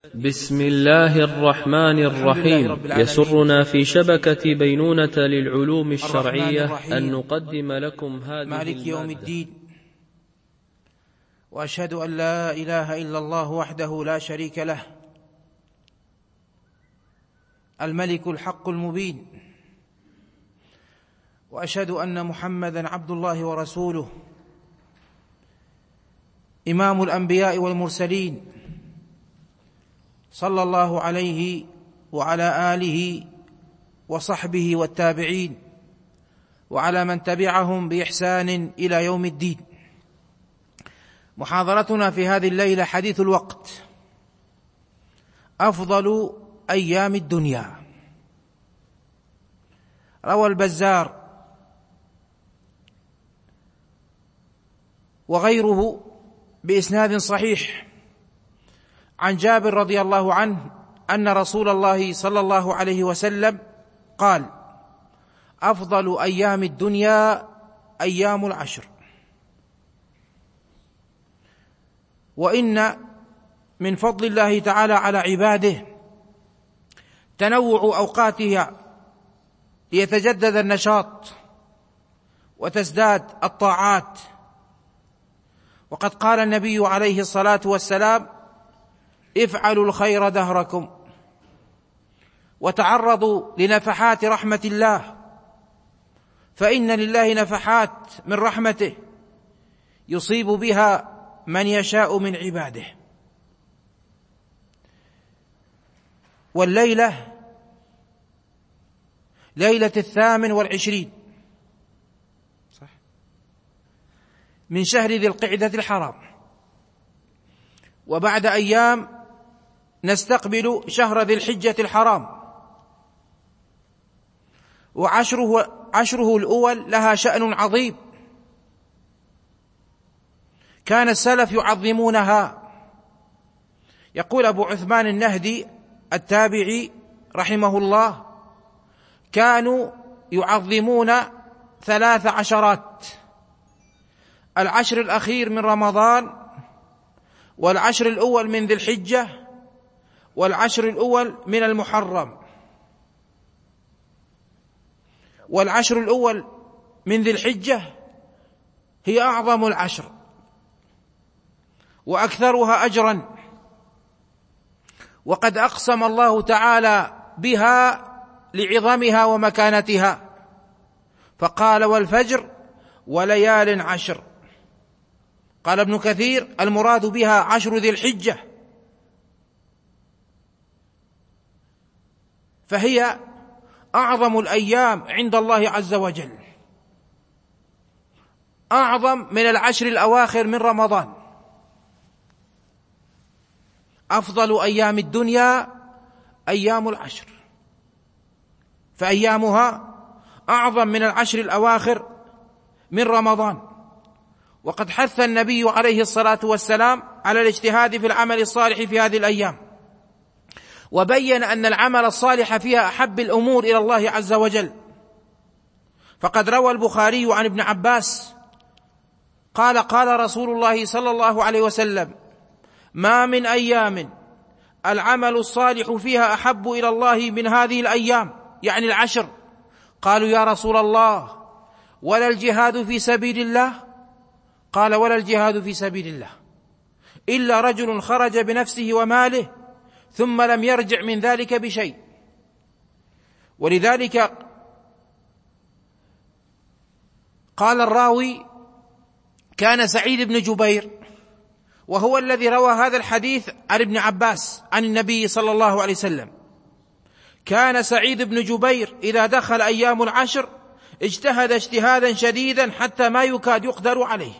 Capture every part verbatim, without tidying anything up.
بسم الله الرحمن الرحيم. يسرنا في شبكة بينونة للعلوم الشرعية أن نقدم لكم هذه مالك يوم الدين، وأشهد أن لا إله إلا الله وحده لا شريك له، الملك الحق المبين، وأشهد أن محمدًا عبد الله ورسوله، إمام الأنبياء والمرسلين، صلى الله عليه وعلى آله وصحبه والتابعين وعلى من تبعهم بإحسان إلى يوم الدين. محاضرتنا في هذه الليلة حديث الوقت، أفضل أيام الدنيا. روى البزار وغيره بإسناد صحيح عن جابر رضي الله عنه أن رسول الله صلى الله عليه وسلم قال: أفضل أيام الدنيا أيام العشر، وإن من فضل الله تعالى على عباده تنوع أوقاتها ليتجدد النشاط وتزداد الطاعات. وقد قال النبي عليه الصلاة والسلام: افعلوا الخير دهركم، وتعرضوا لنفحات رحمة الله، فإن لله نفحات من رحمته يصيب بها من يشاء من عباده. والليلة ليلة الثامن والعشرين صح من شهر ذي القعدة الحرام، وبعد أيام نستقبل شهر ذي الحجة الحرام، وعشره عشره الأول لها شأن عظيم، كان السلف يعظمونها. يقول أبو عثمان النهدي التابعي رحمه الله: كانوا يعظمون ثلاث عشرات: العشر الأخير من رمضان، والعشر الأول من ذي الحجة، والعشر الأول من المحرم. والعشر الأول من ذي الحجة هي أعظم العشر وأكثرها أجرا، وقد أقسم الله تعالى بها لعظمها ومكانتها، فقال: والفجر وليال عشر. قال ابن كثير: المراد بها عشر ذي الحجة، فهي أعظم الأيام عند الله عز وجل، أعظم من العشر الأواخر من رمضان. أفضل أيام الدنيا أيام العشر، فأيامها أعظم من العشر الأواخر من رمضان. وقد حث النبي عليه الصلاة والسلام على الاجتهاد في العمل الصالح في هذه الأيام، وبين أن العمل الصالح فيها أحب الأمور إلى الله عز وجل. فقد روى البخاري عن ابن عباس قال: قال رسول الله صلى الله عليه وسلم: ما من أيام العمل الصالح فيها أحب إلى الله من هذه الأيام، يعني العشر. قالوا: يا رسول الله، ولا الجهاد في سبيل الله؟ قال: ولا الجهاد في سبيل الله إلا رجل خرج بنفسه وماله ثم لم يرجع من ذلك بشيء. ولذلك قال الراوي: كان سعيد بن جبير، وهو الذي روى هذا الحديث عن ابن عباس عن النبي صلى الله عليه وسلم، كان سعيد بن جبير إذا دخل أيام العشر اجتهد اجتهادا شديدا حتى ما يكاد يقدر عليه،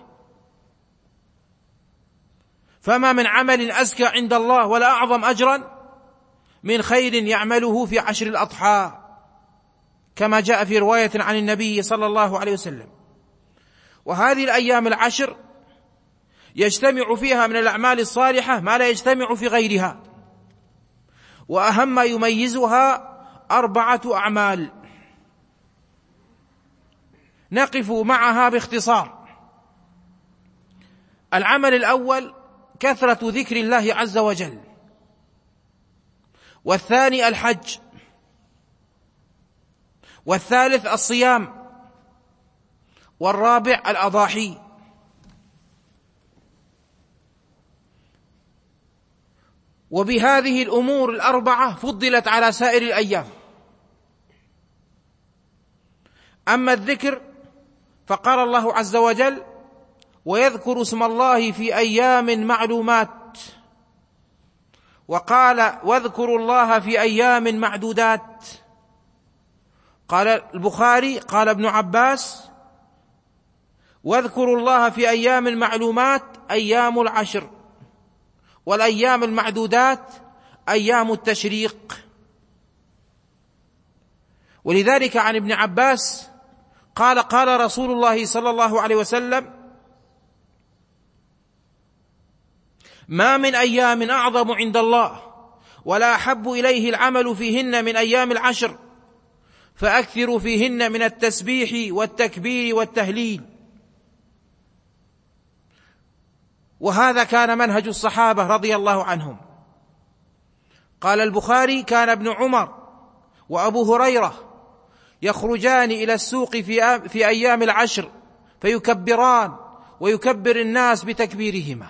فما من عمل أزكى عند الله ولا أعظم أجرا من خير يعمله في عشر الأضحى، كما جاء في رواية عن النبي صلى الله عليه وسلم. وهذه الأيام العشر يجتمع فيها من الأعمال الصالحة ما لا يجتمع في غيرها، وأهم ما يميزها أربعة أعمال نقف معها باختصار. العمل الأول كثرة ذكر الله عز وجل، والثاني الحج، والثالث الصيام، والرابع الأضاحي. وبهذه الأمور الأربعة فضلت على سائر الأيام. أما الذكر فقال الله عز وجل: ويذكر اسم الله في أيام معلومات، وقال: واذكروا الله في أيام معدودات. قال البخاري قال ابن عباس: واذكروا الله في أيام المعلومات أيام العشر، والأيام المعدودات أيام التشريق. ولذلك عن ابن عباس قال: قال رسول الله صلى الله عليه وسلم: ما من أيام أعظم عند الله ولا أحب إليه العمل فيهن من أيام العشر، فأكثروا فيهن من التسبيح والتكبير والتهليل. وهذا كان منهج الصحابة رضي الله عنهم. قال البخاري: كان ابن عمر وأبو هريرة يخرجان إلى السوق في, في أيام العشر فيكبران ويكبر الناس بتكبيرهما.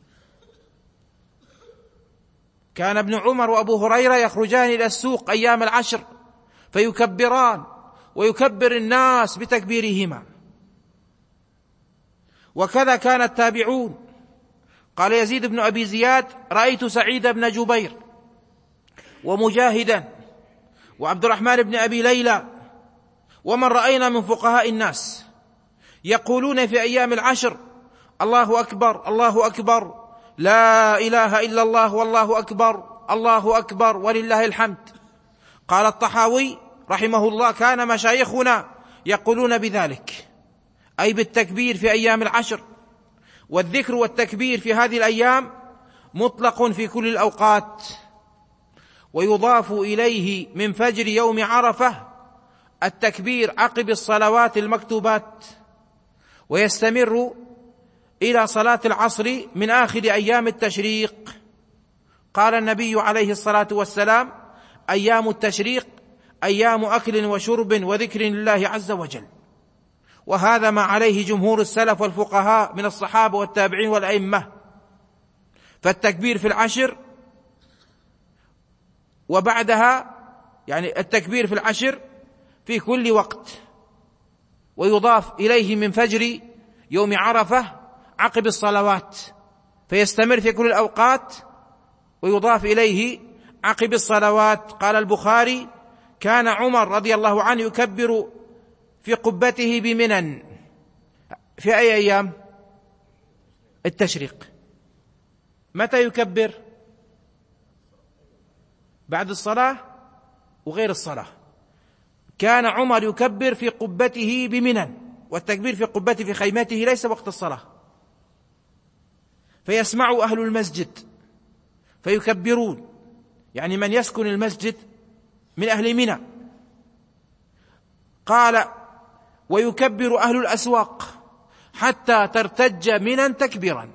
كان ابن عمر وأبو هريرة يخرجان إلى السوق أيام العشر فيكبران ويكبر الناس بتكبيرهما. وكذا كان التابعون. قال يزيد بن أبي زياد: رأيت سعيد بن جبير ومجاهدا وعبد الرحمن بن أبي ليلى ومن رأينا من فقهاء الناس يقولون في أيام العشر: الله أكبر الله أكبر، لا إله إلا الله والله أكبر، الله أكبر ولله الحمد. قال الطحاوي رحمه الله: كان مشايخنا يقولون بذلك، أي بالتكبير في أيام العشر. والذكر والتكبير في هذه الأيام مطلق في كل الأوقات، ويضاف إليه من فجر يوم عرفة التكبير عقب الصلوات المكتوبات، ويستمر إلى صلاة العصر من آخر أيام التشريق. قال النبي عليه الصلاة والسلام: أيام التشريق أيام أكل وشرب وذكر لله عز وجل. وهذا ما عليه جمهور السلف والفقهاء من الصحابة والتابعين والأئمة. فالتكبير في العشر وبعدها، يعني التكبير في العشر في كل وقت، ويضاف إليه من فجر يوم عرفة عقب الصلوات، فيستمر في كل الأوقات ويضاف إليه عقب الصلوات. قال البخاري: كان عمر رضي الله عنه يكبر في قبته بمنن في أي أيام التشريق. متى يكبر؟ بعد الصلاة وغير الصلاة. كان عمر يكبر في قبته بمنن، والتكبير في قبته في خيمته ليس وقت الصلاة، فيسمع أهل المسجد فيكبرون، يعني من يسكن المسجد من أهل منى. قال: ويكبر أهل الأسواق حتى ترتج منى تكبيرا.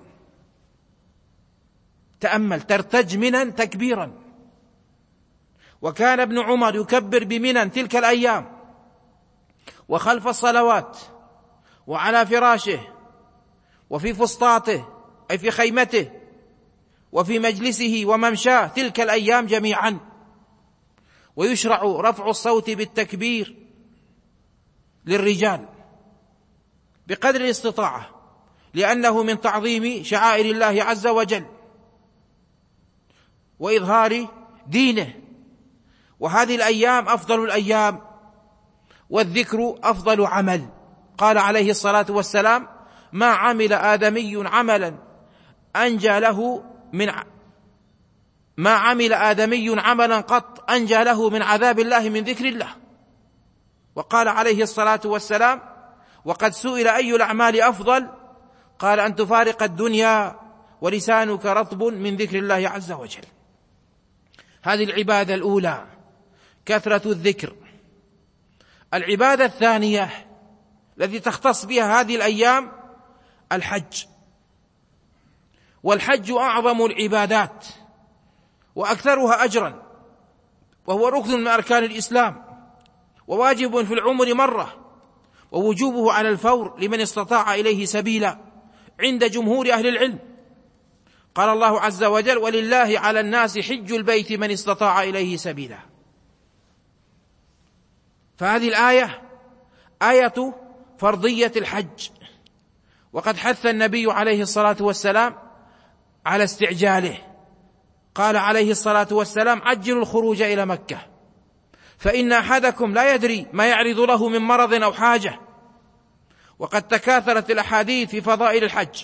تأمل، ترتج منى تكبيرا. وكان ابن عمر يكبر بمنى تلك الأيام وخلف الصلوات وعلى فراشه وفي فسطاته أي في خيمته وفي مجلسه وممشاه تلك الأيام جميعا. ويشرع رفع الصوت بالتكبير للرجال بقدر الاستطاعة، لأنه من تعظيم شعائر الله عز وجل وإظهار دينه. وهذه الأيام أفضل الأيام، والذكر أفضل عمل. قال عليه الصلاة والسلام: ما عمل آدمي عملا أنجى له من ع... ما عمل آدمي عملا قط أنجى له من عذاب الله من ذكر الله. وقال عليه الصلاة والسلام: وقد سئل أي الأعمال أفضل؟ قال: أن تفارق الدنيا ولسانك رطب من ذكر الله عز وجل. هذه العبادة الأولى، كثرة الذكر. العبادة الثانية التي تختص بها هذه الأيام الحج. والحج أعظم العبادات وأكثرها أجرا، وهو ركن من أركان الإسلام وواجب في العمر مرة، ووجوبه على الفور لمن استطاع إليه سبيلا عند جمهور أهل العلم. قال الله عز وجل: ولله على الناس حج البيت من استطاع إليه سبيلا. فهذه الآية آية فرضية الحج، وقد حث النبي عليه الصلاة والسلام على استعجاله. قال عليه الصلاة والسلام: عجلوا الخروج إلى مكة فإن أحدكم لا يدري ما يعرض له من مرض أو حاجة. وقد تكاثرت الأحاديث في فضائل الحج.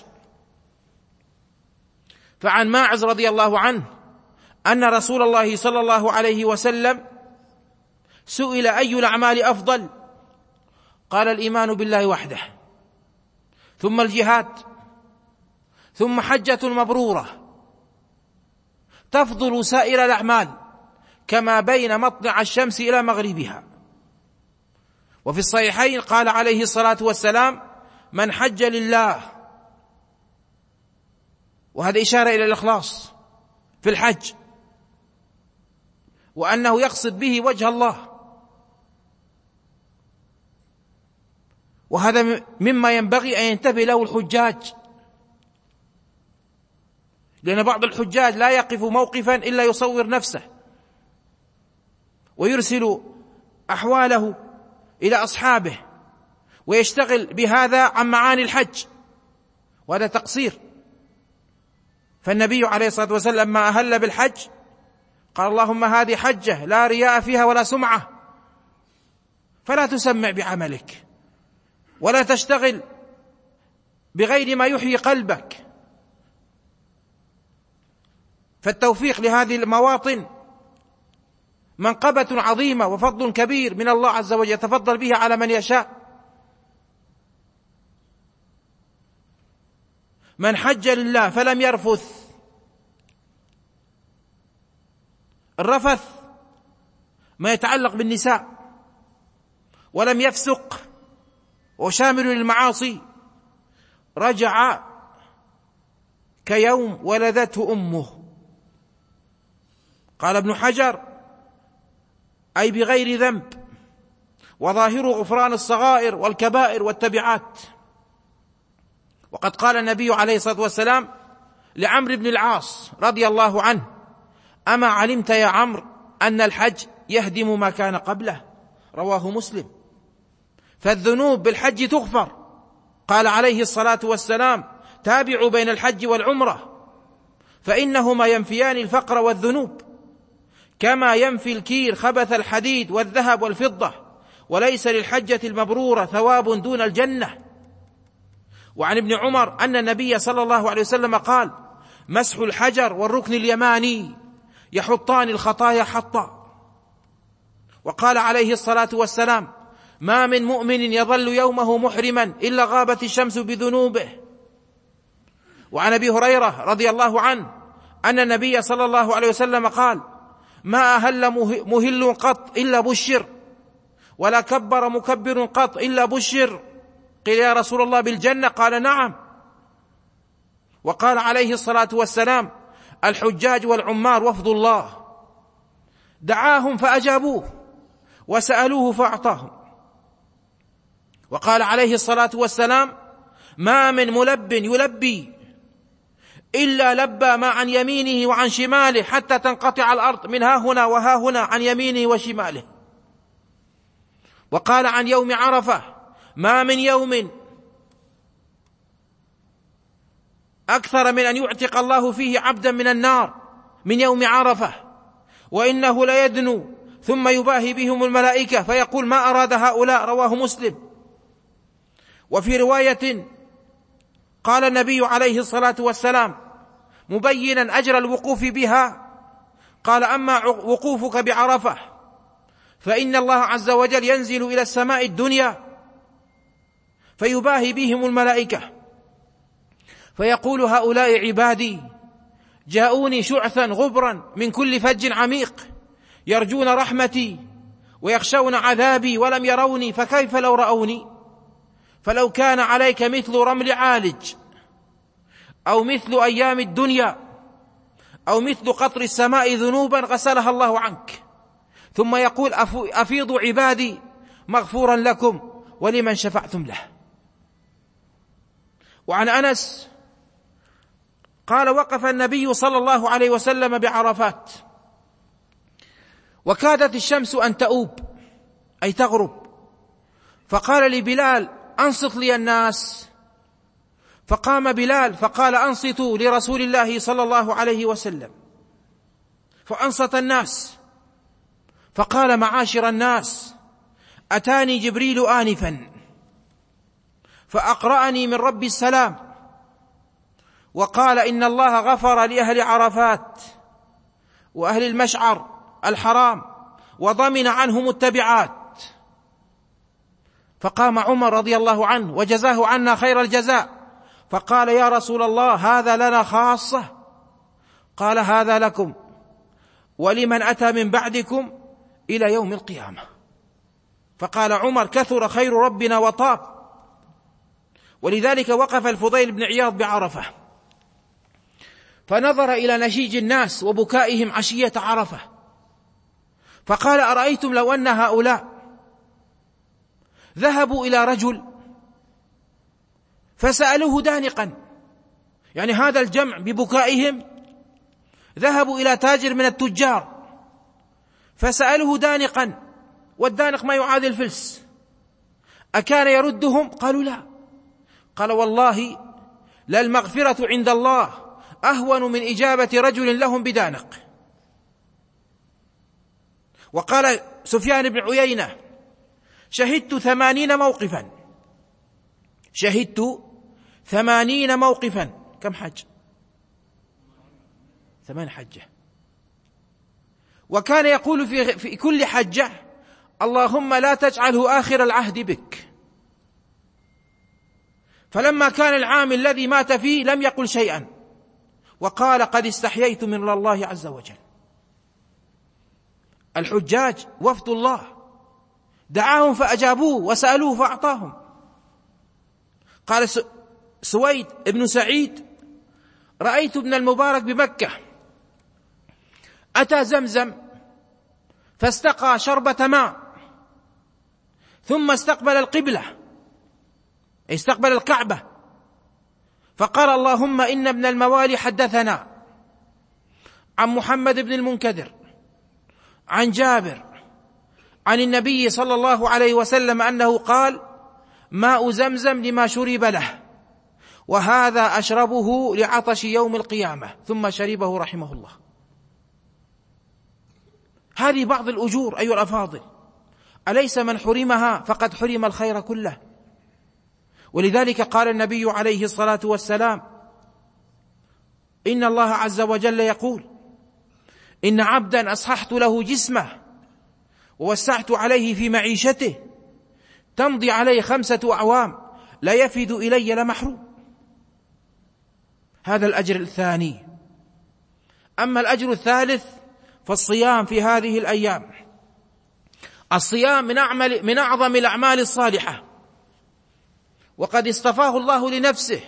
فعن ماعز رضي الله عنه أن رسول الله صلى الله عليه وسلم سئل: أي الأعمال أفضل؟ قال: الإيمان بالله وحده، ثم الجهاد، ثم حجة مبرورة تفضل سائر الأعمال كما بين مطلع الشمس إلى مغربها. وفي الصحيحين قال عليه الصلاة والسلام: من حج لله، وهذا إشارة إلى الإخلاص في الحج، وأنه يقصد به وجه الله. وهذا مما ينبغي أن ينتبه له الحجاج، لأن بعض الحجاج لا يقف موقفا إلا يصور نفسه ويرسل أحواله إلى أصحابه ويشتغل بهذا عن معاني الحج، وهذا تقصير. فالنبي عليه الصلاة والسلام لما أهل بالحج قال: اللهم هذه حجة لا رياء فيها ولا سمعة، فلا تسمع بعملك ولا تشتغل بغير ما يحيي قلبك. فالتوفيق لهذه المواطن منقبة عظيمة وفضل كبير من الله عز وجل يتفضل به على من يشاء. من حج لله فلم يرفث، الرفث ما يتعلق بالنساء، ولم يفسق وشامل للمعاصي، رجع كيوم ولدته أمه. قال ابن حجر: أي بغير ذنب، وظاهر غفران الصغائر والكبائر والتبعات. وقد قال النبي عليه الصلاة والسلام لعمرو بن العاص رضي الله عنه: أما علمت يا عمرو أن الحج يهدم ما كان قبله؟ رواه مسلم. فالذنوب بالحج تغفر. قال عليه الصلاة والسلام: تابعوا بين الحج والعمرة فإنهما ينفيان الفقر والذنوب كما ينفي الكير خبث الحديد والذهب والفضة، وليس للحجة المبرورة ثواب دون الجنة. وعن ابن عمر أن النبي صلى الله عليه وسلم قال: مسح الحجر والركن اليماني يحطان الخطايا حطا. وقال عليه الصلاة والسلام: ما من مؤمن يظل يومه محرما إلا غابت الشمس بذنوبه. وعن أبي هريرة رضي الله عنه أن النبي صلى الله عليه وسلم قال: ما أهل مهل قط إلا بشر، ولا كبر مكبر قط إلا بشر. قيل: يا رسول الله بالجنة؟ قال: نعم. وقال عليه الصلاة والسلام: الحجاج والعمار وفد الله، دعاهم فأجابوه وسألوه فأعطاهم. وقال عليه الصلاة والسلام: ما من ملب يلبي إلا لبى ما عن يمينه وعن شماله حتى تنقطع الأرض من ها هنا وها هنا عن يمينه وشماله. وقال عن يوم عرفة: ما من يوم أكثر من أن يعتق الله فيه عبدا من النار من يوم عرفة، وإنه ليدنو ثم يباهي بهم الملائكة فيقول: ما أراد هؤلاء؟ رواه مسلم. وفي رواية قال النبي عليه الصلاة والسلام مبينا أجر الوقوف بها، قال: أما وقوفك بعرفة فإن الله عز وجل ينزل إلى السماء الدنيا فيباهي بهم الملائكة فيقول: هؤلاء عبادي جاءوني شعثا غبرا من كل فج عميق، يرجون رحمتي ويخشون عذابي ولم يروني، فكيف لو رأوني؟ فلو كان عليك مثل رمل عالج، أو مثل أيام الدنيا، أو مثل قطر السماء ذنوبا غسلها الله عنك، ثم يقول أفيضوا عبادي مغفورا لكم ولمن شفعتم له. وعن أنس قال وقف النبي صلى الله عليه وسلم بعرفات وكادت الشمس أن تؤوب أي تغرب، فقال لبلال أنصت لي الناس، فقام بلال فقال أنصتوا لرسول الله صلى الله عليه وسلم، فأنصت الناس، فقال معاشر الناس أتاني جبريل آنفا فأقرأني من رب السلام وقال إن الله غفر لأهل عرفات وأهل المشعر الحرام وضمن عنهم التبعات. فقام عمر رضي الله عنه وجزاه عنا خير الجزاء فقال يا رسول الله هذا لنا خاصة؟ قال هذا لكم ولمن أتى من بعدكم إلى يوم القيامة. فقال عمر كثر خير ربنا وطاب. ولذلك وقف الفضيل بن عياض بعرفة فنظر إلى نشيج الناس وبكائهم عشية عرفة فقال أرأيتم لو أن هؤلاء ذهبوا إلى رجل فسألوه دانقا، يعني هذا الجمع ببكائهم ذهبوا إلى تاجر من التجار فسألوه دانقا، والدانق ما يعادل فلس، أكان يردهم؟ قالوا لا. قال والله للمغفرة عند الله أهون من إجابة رجل لهم بدانق. وقال سفيان بن عيينة شهدت ثمانين موقفا شهدت ثمانين موقفا كم حج؟ ثمان حجة. وكان يقول في, في كل حجة اللهم لا تجعله آخر العهد بك. فلما كان العام الذي مات فيه لم يقل شيئا وقال قد استحييت من الله عز وجل. الحجاج وفد الله دعاهم فأجابوه وسألوه فأعطاهم. قال سويد ابن سعيد رأيت ابن المبارك بمكة أتى زمزم فاستقى شربة ماء ثم استقبل القبلة، استقبل الكعبة، فقال اللهم إن ابن الموالي حدثنا عن محمد بن المنكدر عن جابر عن النبي صلى الله عليه وسلم أنه قال ماء زمزم لما شرب له وهذا أشربه لعطش يوم القيامة، ثم شربه رحمه الله. هذه بعض الأجور أيها الأفاضل، أليس من حرمها فقد حرم الخير كله؟ ولذلك قال النبي عليه الصلاة والسلام إن الله عز وجل يقول إن عبدا أصححت له جسمه ووسعت عليه في معيشته تمضي عليه خمسة أعوام لا يفد إلي لمحروم. هذا الأجر الثاني. أما الأجر الثالث فالصيام في هذه الأيام. الصيام من أعمل من أعظم الأعمال الصالحة، وقد اصطفاه الله لنفسه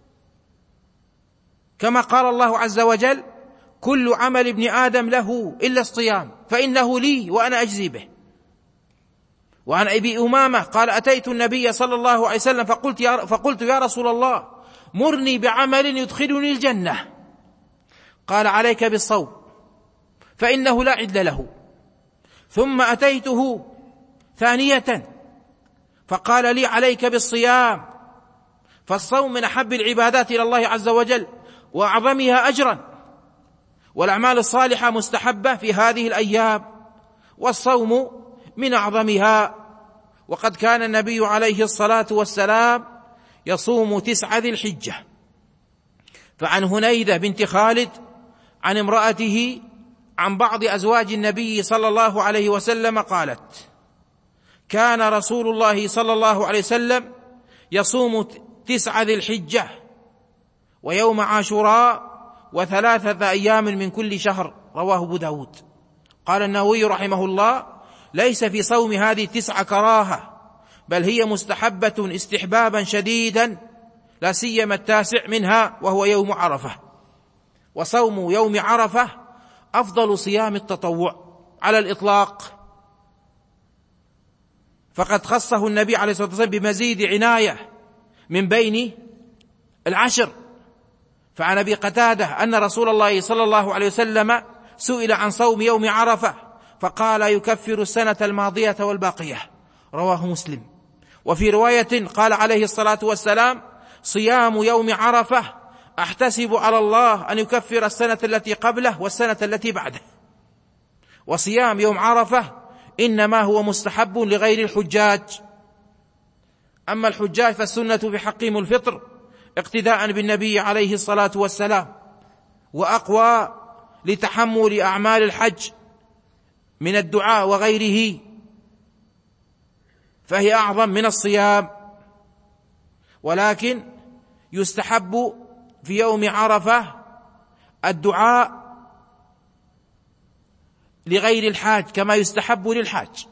كما قال الله عز وجل كل عمل ابن آدم له إلا الصيام فإنه لي وأنا أجزي به. وعن أبي أمامة قال أتيت النبي صلى الله عليه وسلم فقلت يا, فقلت يا رسول الله مرني بعمل يدخلني الجنة. قال عليك بالصوم فإنه لا عدل له. ثم أتيته ثانية فقال لي عليك بالصيام، فالصوم من أحب العبادات إلى الله عز وجل وأعظمها أجرا، والأعمال الصالحة مستحبة في هذه الأيام، والصوم من أعظمها. وقد كان النبي عليه الصلاة والسلام يصوم تسعة ذي الحجة. فعن هنيدة بنت خالد عن امرأته عن بعض أزواج النبي صلى الله عليه وسلم قالت كان رسول الله صلى الله عليه وسلم يصوم تسعة ذي الحجة ويوم عاشوراء وثلاثة أيام من كل شهر، رواه أبو داود. قال النووي رحمه الله ليس في صوم هذه التسعة كراهة، بل هي مستحبة استحبابا شديدا، لا سيما التاسع منها وهو يوم عرفة. وصوم يوم عرفة أفضل صيام التطوع على الإطلاق، فقد خصه النبي عليه الصلاة والسلام بمزيد عناية من بين العشر. فعن أبي قتادة أن رسول الله صلى الله عليه وسلم سئل عن صوم يوم عرفة فقال يكفر السنة الماضية والباقية، رواه مسلم. وفي رواية قال عليه الصلاة والسلام صيام يوم عرفة أحتسب على الله أن يكفر السنة التي قبله والسنة التي بعده. وصيام يوم عرفة إنما هو مستحب لغير الحجاج، أما الحجاج فالسنة في حقهم الفطر اقتداء بالنبي عليه الصلاة والسلام، وأقوى لتحمل أعمال الحج من الدعاء وغيره، فهي أعظم من الصيام. ولكن يستحب في يوم عرفة الدعاء لغير الحاج كما يستحب للحاج.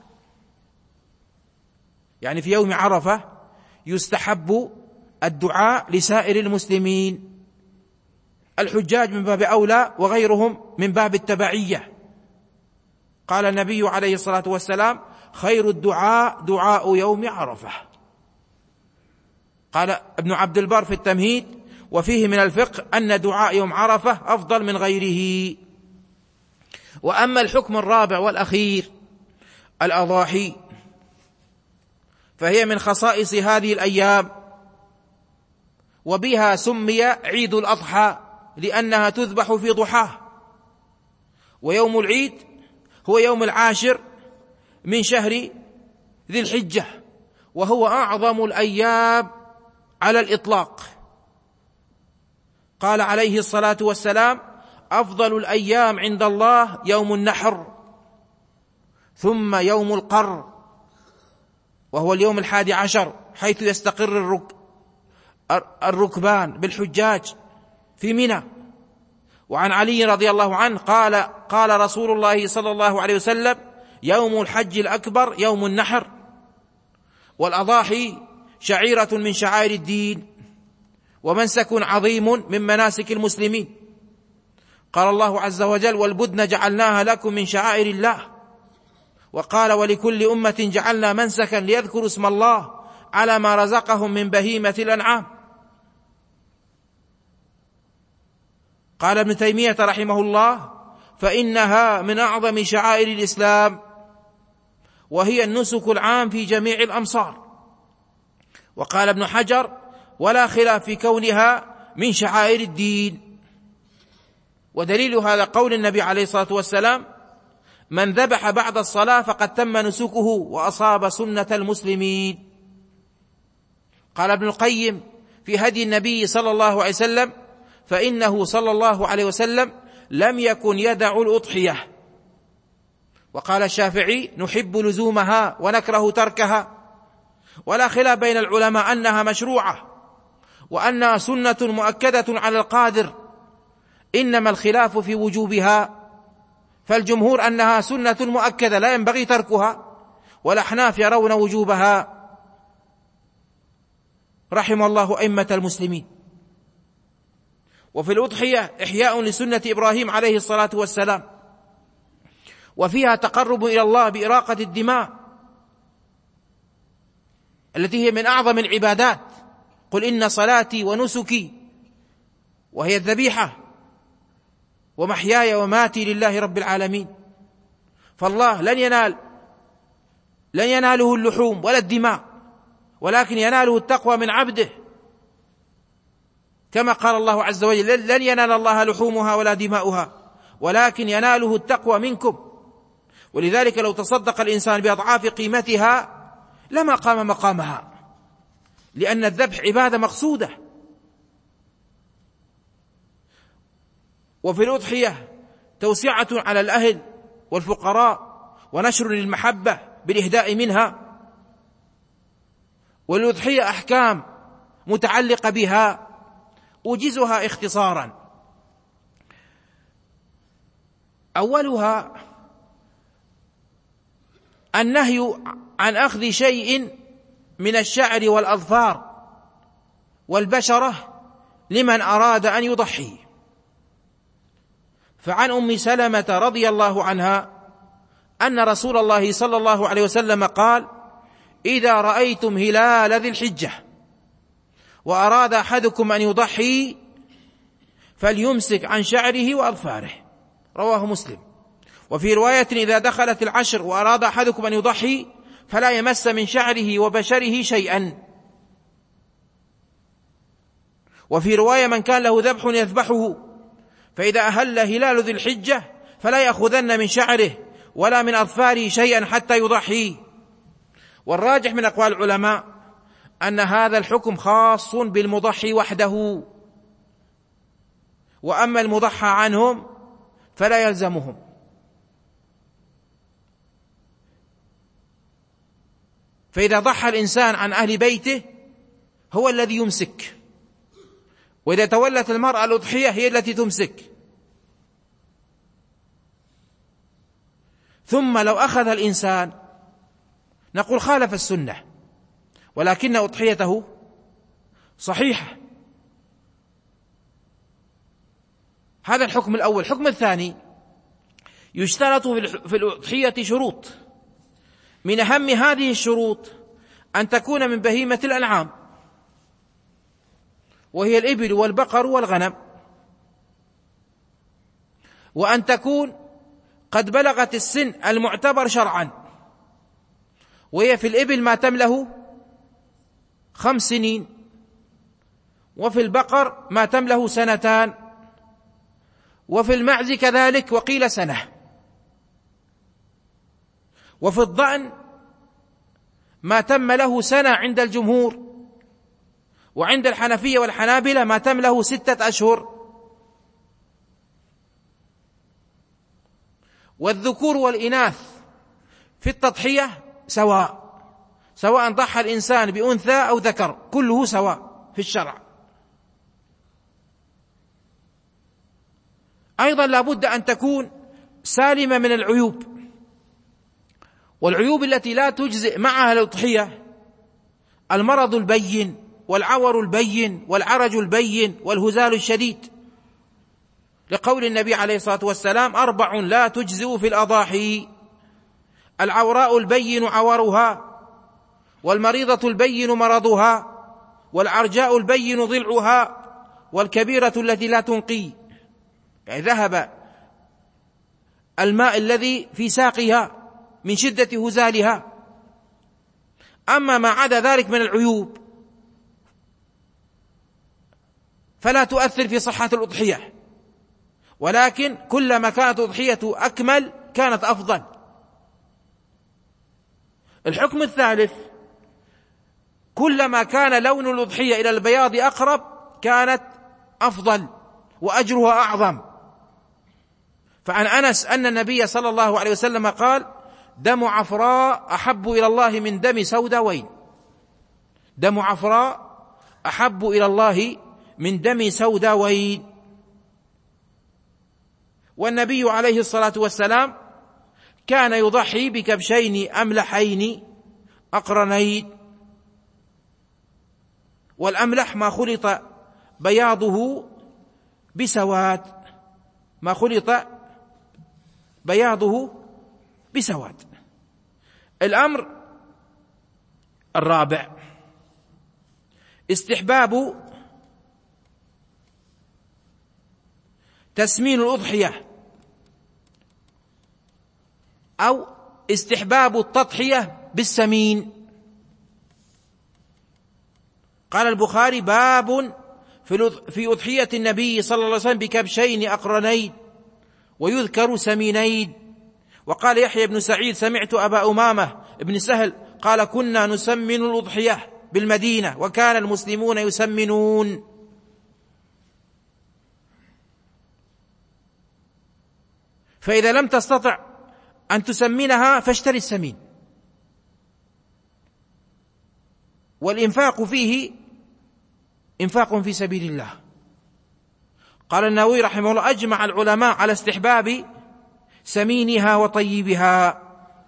يعني في يوم عرفة يستحب الدعاء لسائر المسلمين، الحجاج من باب أولى وغيرهم من باب التبعية. قال النبي عليه الصلاة والسلام خير الدعاء دعاء يوم عرفة. قال ابن عبد البر في التمهيد وفيه من الفقه أن دعاء يوم عرفة أفضل من غيره. وأما الحكم الرابع والأخير الأضاحي، فهي من خصائص هذه الأيام، وبها سمي عيد الأضحى لأنها تذبح في ضحاه. ويوم العيد هو يوم العاشر من شهر ذي الحجة، وهو أعظم الأيام على الإطلاق. قال عليه الصلاة والسلام أفضل الأيام عند الله يوم النحر، ثم يوم القر وهو اليوم الحادي عشر حيث يستقر الرك... الركبان بالحجاج في منى. وعن علي رضي الله عنه قال قال رسول الله صلى الله عليه وسلم يوم الحج الأكبر يوم النحر. والأضاحي شعيرة من شعائر الدين ومنسك عظيم من مناسك المسلمين. قال الله عز وجل والبدن جعلناها لكم من شعائر الله. وقال ولكل أمة جعلنا منسكا ليذكروا اسم الله على ما رزقهم من بهيمة الأنعام. قال ابن تيمية رحمه الله فإنها من أعظم شعائر الإسلام، وهي النسك العام في جميع الأمصار. وقال ابن حجر ولا خلاف في كونها من شعائر الدين. ودليل هذا قول النبي عليه الصلاة والسلام من ذبح بعد الصلاة فقد تم نسكه وأصاب سنة المسلمين. قال ابن القيم في هدي النبي صلى الله عليه وسلم فإنه صلى الله عليه وسلم لم يكن يدع الأضحية. وقال الشافعي نحب لزومها ونكره تركها. ولا خلاف بين العلماء أنها مشروعة وأنها سنة مؤكدة على القادر، إنما الخلاف في وجوبها، فالجمهور أنها سنة مؤكدة لا ينبغي تركها، والأحناف يرون وجوبها رحم الله أئمة المسلمين. وفي الأضحية إحياء لسنة إبراهيم عليه الصلاة والسلام، وفيها تقرب إلى الله بإراقة الدماء التي هي من أعظم العبادات. قل إن صلاتي ونسكي، وهي الذبيحة، ومحياي وماتي لله رب العالمين. فالله لن ينال لن يناله اللحوم ولا الدماء، ولكن يناله التقوى من عبده، كما قال الله عز وجل لن ينال الله لحومها ولا دماؤها ولكن يناله التقوى منكم. ولذلك لو تصدق الإنسان بأضعاف قيمتها لما قام مقامها، لأن الذبح عبادة مقصودة. وفي الأضحية توسعة على الأهل والفقراء ونشر للمحبة بالإهداء منها. والأضحية أحكام متعلقة بها أوجزها اختصارا. أولها النهي عن أخذ شيء من الشعر والأظفار والبشرة لمن أراد أن يضحي. فعن أم سلمة رضي الله عنها أن رسول الله صلى الله عليه وسلم قال إذا رأيتم هلال ذي الحجة وأراد أحدكم أن يضحي فليمسك عن شعره وأظفاره، رواه مسلم. وفي رواية إذا دخلت العشر وأراد أحدكم أن يضحي فلا يمس من شعره وبشره شيئا. وفي رواية من كان له ذبح يذبحه، فإذا أهل هلال ذي الحجة فلا يأخذن من شعره ولا من أظفاره شيئا حتى يضحي. والراجح من أقوال العلماء أن هذا الحكم خاص بالمضحي وحده، وأما المضحى عنهم فلا يلزمهم. فإذا ضحى الإنسان عن أهل بيته هو الذي يمسك، وإذا تولت المرأة الأضحية هي التي تمسك. ثم لو أخذ الإنسان نقول خالف السنة، ولكن أضحيته صحيحة. هذا الحكم الأول. الحكم الثاني: يشترط في الأضحية شروط، من أهم هذه الشروط أن تكون من بهيمة الأنعام، وهي الإبل والبقر والغنم، وأن تكون قد بلغت السن المعتبر شرعا، وهي في الإبل ما تمله خمس سنين، وفي البقر ما تمله سنتان، وفي المعز كذلك وقيل سنة، وفي الضأن ما تم له سنة عند الجمهور، وعند الحنفية والحنابلة ما تم له ستة أشهر. والذكور والإناث في التضحية سواء، سواء ضحى الإنسان بأنثى أو ذكر، كله سواء في الشرع. أيضا لا بد أن تكون سالمة من العيوب، والعيوب التي لا تجزئ معها الأضحية: المرض البين، والعور البين، والعرج البين، والهزال الشديد، لقول النبي عليه الصلاة والسلام: أربع لا تجزئ في الأضاحي: العوراء البين عورها، والمريضة البين مرضها، والعرجاء البين ضلعها، والكبيرة التي لا تنقي، يعني ذهب الماء الذي في ساقها من شدة هزالها. أما ما عدا ذلك من العيوب فلا تؤثر في صحة الأضحية، ولكن كلما كانت أضحية أكمل كانت أفضل. الحكم الثالث: كلما كان لون الأضحية إلى البياض أقرب كانت أفضل وأجرها أعظم. فعن أنس أن النبي صلى الله عليه وسلم قال: دم عفراء أحب إلى الله من دم سوداوين. دم عفراء أحب إلى الله من دم سوداوين. والنبي عليه الصلاة والسلام كان يضحي بكبشين أملحين أقرنين، والأملح ما خلط بياضه بسواد، ما خلط بياضه بسواد. الأمر الرابع: استحباب تسمين الأضحية، أو استحباب التضحية بالسمين. قال البخاري: باب في أضحية النبي صلى الله عليه وسلم بكبشين أقرنين ويذكر سمينين. وقال يحيى بن سعيد: سمعت أبا أمامة بن سهل قال: كنا نسمن الأضحية بالمدينة وكان المسلمون يسمنون. فإذا لم تستطع أن تسمنها فاشتري السمين. والإنفاق فيه إنفاق في سبيل الله. قال النووي رحمه الله: أجمع العلماء على استحباب سمينها وطيبها.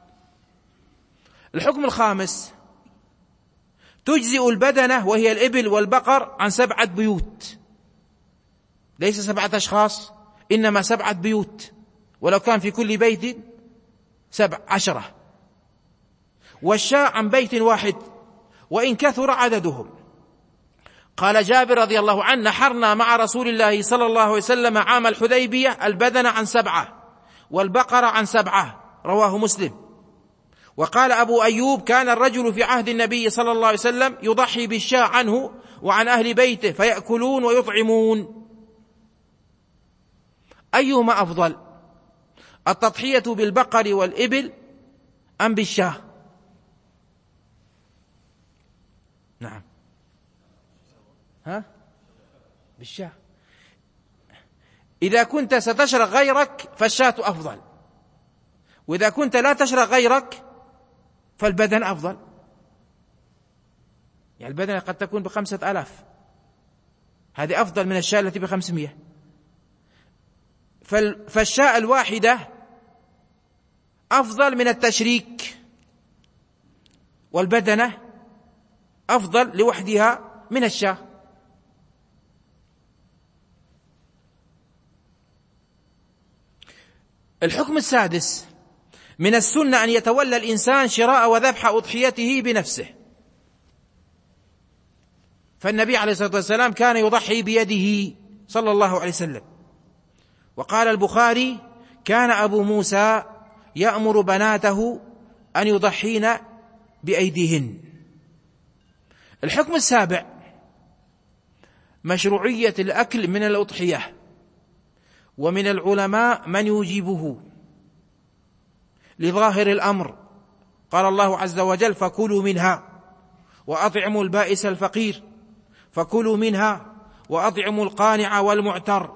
الحكم الخامس: تجزئ البدنة وهي الإبل والبقر عن سبعة بيوت، ليس سبعة أشخاص، إنما سبعة بيوت، ولو كان في كل بيت سبع عشرة. والشاة عن بيت واحد وإن كثر عددهم. قال جابر رضي الله عنه: نحرنا مع رسول الله صلى الله عليه وسلم عام الحديبية البدن عن سبعة والبقرة عن سبعة، رواه مسلم. وقال أبو أيوب: كان الرجل في عهد النبي صلى الله عليه وسلم يضحي بالشاة عنه وعن أهل بيته فيأكلون ويطعمون. أيهما أفضل، التضحية بالبقر والإبل أم بالشاة؟ نعم، ها بالشاة. إذا كنت ستشرى غيرك فالشاة أفضل، وإذا كنت لا تشرى غيرك فالبدن أفضل. يعني البدن قد تكون بخمسة آلاف، هذه أفضل من الشاة التي بخمسمائة. فالشاة الواحدة أفضل من التشريك، والبدنة أفضل لوحدها من الشاة. الحكم السادس: من السنة أن يتولى الإنسان شراء وذبح أضحيته بنفسه، فالنبي عليه الصلاة والسلام كان يضحي بيده صلى الله عليه وسلم. وقال البخاري: كان أبو موسى يأمر بناته أن يضحين بأيديهن. الحكم السابع: مشروعية الأكل من الأضحية، ومن العلماء من يوجبه لظاهر الأمر. قال الله عز وجل: فكلوا منها وأطعموا البائس الفقير، فكلوا منها وأطعموا القانع والمعتر.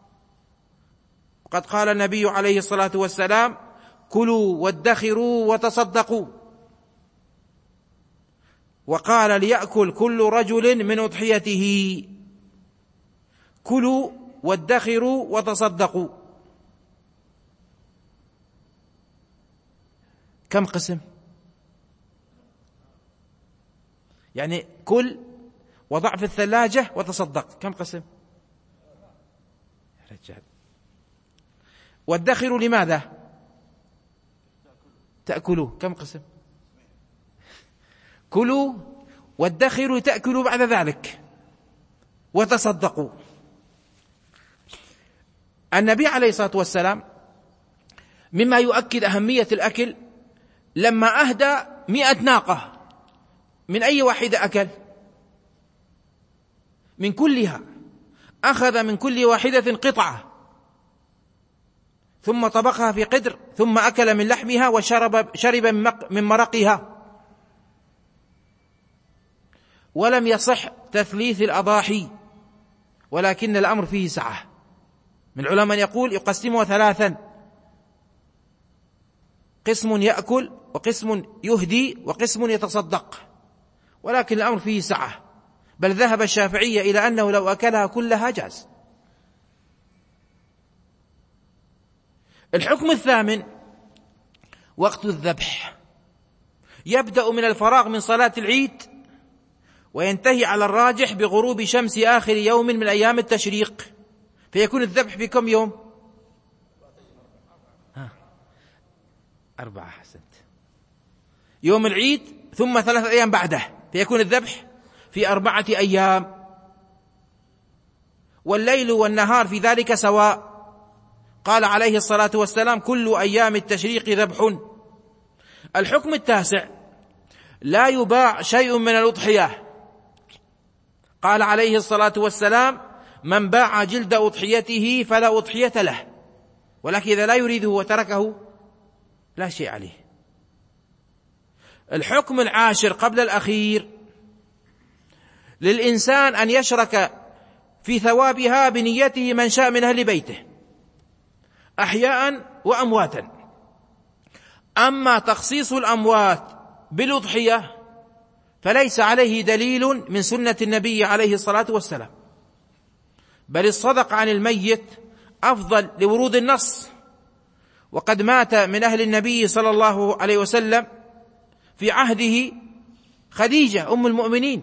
وقد قال النبي عليه الصلاة والسلام: كلوا وادخروا وتصدقوا. وقال: ليأكل كل رجل من أضحيته. كلوا وادخروا وتصدقوا. كم قسم؟ يعني كل وضع في الثلاجة وتصدق، كم قسم؟ يا رجال. وادخروا لماذا؟ تأكلوا، كم قسم؟ كلوا وادخروا تأكلوا بعد ذلك وتصدقوا. النبي عليه الصلاة والسلام مما يؤكد أهمية الأكل لما أهدى مئة ناقة، من أي واحدة أكل؟ من كلها، أخذ من كل واحدة قطعة ثم طبخها في قدر، ثم أكل من لحمها وشرب شرب من مرقها. ولم يصح تثليث الأضاحي، ولكن الأمر فيه سعة. من العلماء يقول يقسمها ثلاثا: قسم يأكل، وقسم يهدي، وقسم يتصدق، ولكن الأمر فيه سعة. بل ذهب الشافعية إلى أنه لو أكلها كلها جاز. الحكم الثامن: وقت الذبح يبدأ من الفراغ من صلاة العيد وينتهي على الراجح بغروب شمس آخر يوم من أيام التشريق، فيكون الذبح في كم يوم؟ ها. أربعة، حسنت. يوم العيد ثم ثلاثة أيام بعده، فيكون الذبح في أربعة أيام. والليل والنهار في ذلك سواء. قال عليه الصلاة والسلام: كل أيام التشريق ذبح. الحكم التاسع: لا يباع شيء من الأضحية. قال عليه الصلاة والسلام: من باع جلد أضحيته فلا أضحية له، ولكن إذا لا يريده وتركه لا شيء عليه. الحكم العاشر قبل الأخير: للإنسان أن يشرك في ثوابها بنيته من شاء من أهل بيته أحياء وأمواتا. أما تخصيص الأموات بالأضحية فليس عليه دليل من سنة النبي عليه الصلاة والسلام، بل الصدق عن الميت أفضل لورود النص. وقد مات من أهل النبي صلى الله عليه وسلم في عهده خديجة أم المؤمنين،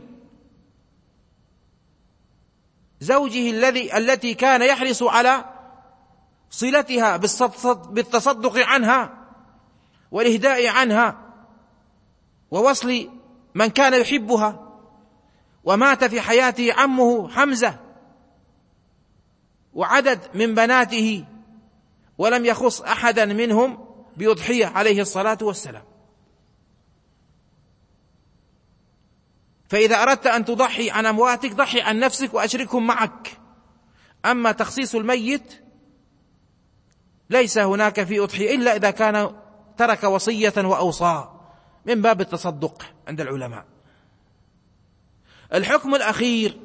زوجه الذي التي كان يحرص على صلتها بالتصدق عنها والإهداء عنها، ووصل من كان يحبها، ومات في حياته عمه حمزة وعدد من بناته، ولم يخص أحدا منهم بأضحية عليه الصلاة والسلام. فإذا أردت أن تضحي عن أمواتك ضحي عن نفسك وأشركهم معك. أما تخصيص الميت ليس هناك في أضحية إلا إذا كان ترك وصية وأوصى من باب التصدق عند العلماء. الحكم الأخير: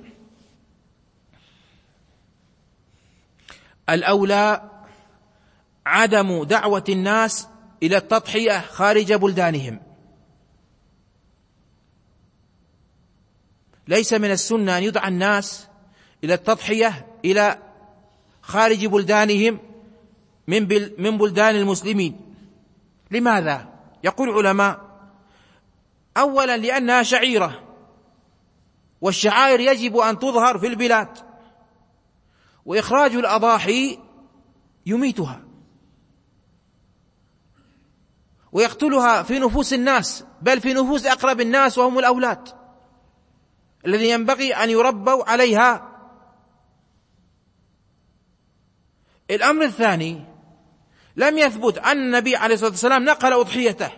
الأولى عدم دعوة الناس إلى التضحية خارج بلدانهم. ليس من السنة أن يدعى الناس إلى التضحية إلى خارج بلدانهم من بلدان المسلمين. لماذا؟ يقول العلماء: أولا لأنها شعيرة، والشعائر يجب أن تظهر في البلاد، وإخراج الأضاحي يميتها ويقتلها في نفوس الناس، بل في نفوس أقرب الناس وهم الأولاد الذين ينبغي أن يربوا عليها. الأمر الثاني: لم يثبت أن النبي عليه الصلاة والسلام نقل أضحيته،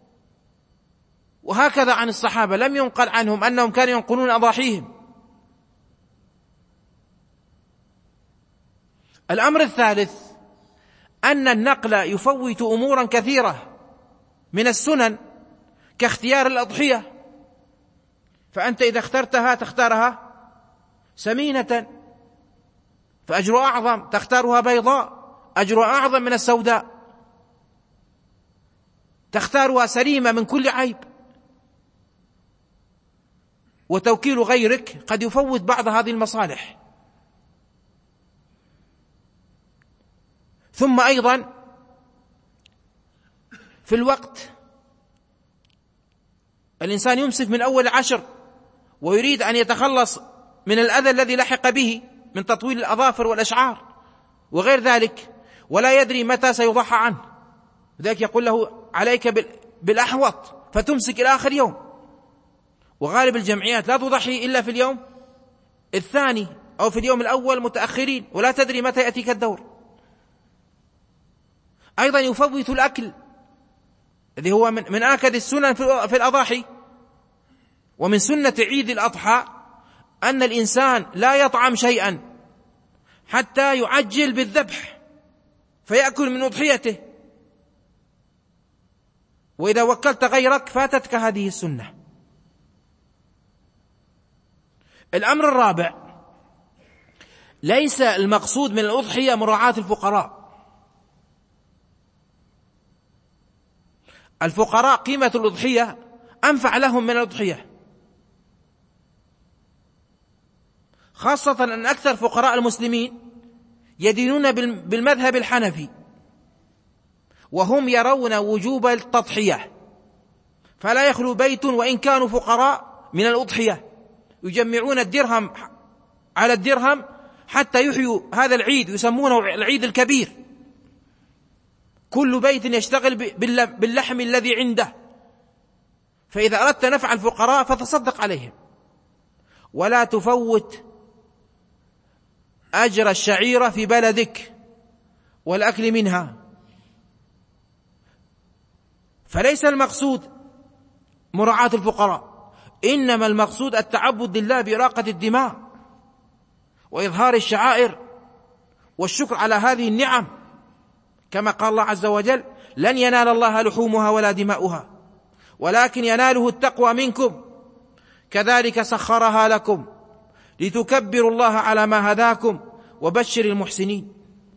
وهكذا عن الصحابة لم ينقل عنهم أنهم كانوا ينقلون أضاحيهم. الأمر الثالث: أن النقل يفوت أمورا كثيرة من السنن كاختيار الأضحية، فأنت إذا اخترتها تختارها سمينة فأجر أعظم، تختارها بيضاء أجر أعظم من السوداء، تختارها سليمة من كل عيب. وتوكيل غيرك قد يفوت بعض هذه المصالح. ثم أيضا في الوقت الإنسان يمسك من أول عشر ويريد أن يتخلص من الأذى الذي لحق به من تطويل الأظافر والأشعار وغير ذلك، ولا يدري متى سيضحى عنه، لذلك يقول له عليك بالأحوط، فتمسك إلى آخر يوم. وغالب الجمعيات لا تضحي إلا في اليوم الثاني أو في اليوم الأول متأخرين، ولا تدري متى يأتيك الدور. أيضا يفوت الأكل الذي هو من, من آكد السنن في الأضاحي. ومن سنة عيد الأضحى أن الإنسان لا يطعم شيئا حتى يعجل بالذبح فيأكل من أضحيته، وإذا وكلت غيرك فاتتك هذه السنة. الأمر الرابع: ليس المقصود من الأضحية مراعاة الفقراء. الفقراء قيمة الأضحية أنفع لهم من الأضحية، خاصة أن أكثر فقراء المسلمين يدينون بالمذهب الحنفي، وهم يرون وجوب التضحية، فلا يخلو بيت وإن كانوا فقراء من الأضحية، يجمعون الدرهم على الدرهم حتى يحيوا هذا العيد، يسمونه العيد الكبير. كل بيت يشتغل باللحم الذي عنده، فإذا أردت نفع الفقراء فتصدق عليهم، ولا تفوت أجر الشعيرة في بلدك والأكل منها. فليس المقصود مراعاة الفقراء، إنما المقصود التعبد لله بإراقة الدماء وإظهار الشعائر والشكر على هذه النعم، كما قال الله عز وجل: لن ينال الله لحومها ولا دماؤها ولكن يناله التقوى منكم كذلك سخرها لكم لتكبروا الله على ما هداكم وبشر المحسنين.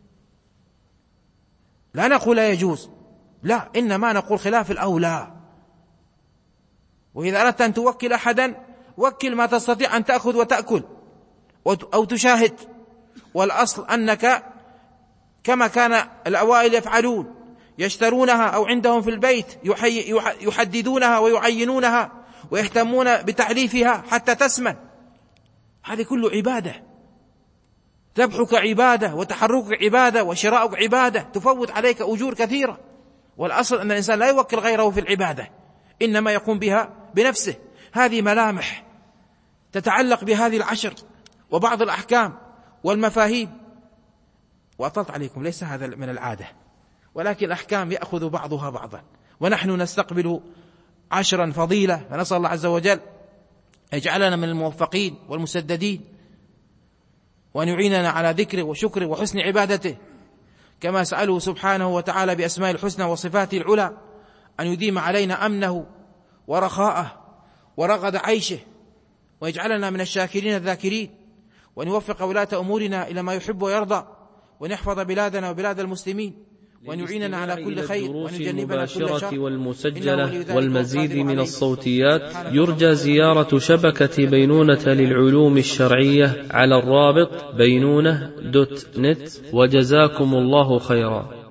لا نقول لا يجوز، لا، إنما نقول خلاف الأولى. وإذا أردت أن توكل أحدا وكل ما تستطيع أن تأخذ وتأكل أو تشاهد، والأصل أنك كما كان الأوائل يفعلون يشترونها أو عندهم في البيت يحددونها ويعينونها ويهتمون بتعليفها حتى تسمن. هذه كله عبادة، ذبحك عبادة وتحركك عبادة وشراؤك عبادة، تفوت عليك أجور كثيرة. والأصل أن الإنسان لا يوكل غيره في العبادة، إنما يقوم بها بنفسه. هذه ملامح تتعلق بهذه العشر وبعض الأحكام والمفاهيم. وأطلت عليكم، ليس هذا من العادة، ولكن الأحكام يأخذ بعضها بعضا، ونحن نستقبل عشرا فضيلة، فنسأل الله عز وجل يجعلنا من الموفقين والمسددين، وأن يعيننا على ذكره وشكره وحسن عبادته، كما سأله سبحانه وتعالى بأسماء الحسنى وصفاته العلى أن يديم علينا أمنه ورخاءه ورغد عيشه، ويجعلنا من الشاكرين الذاكرين، وأن يوفق ولاة أمورنا إلى ما يحب ويرضى، وأن يحفظ بلادنا وبلاد المسلمين، وأن يعيننا على كل خير، وأن يجنبنا كل شر. والمسجلة والمزيد من الصوتيات يرجى زيارة شبكة بينونة للعلوم الشرعية على الرابط بينونة دوت نت. وجزاكم الله خيرا.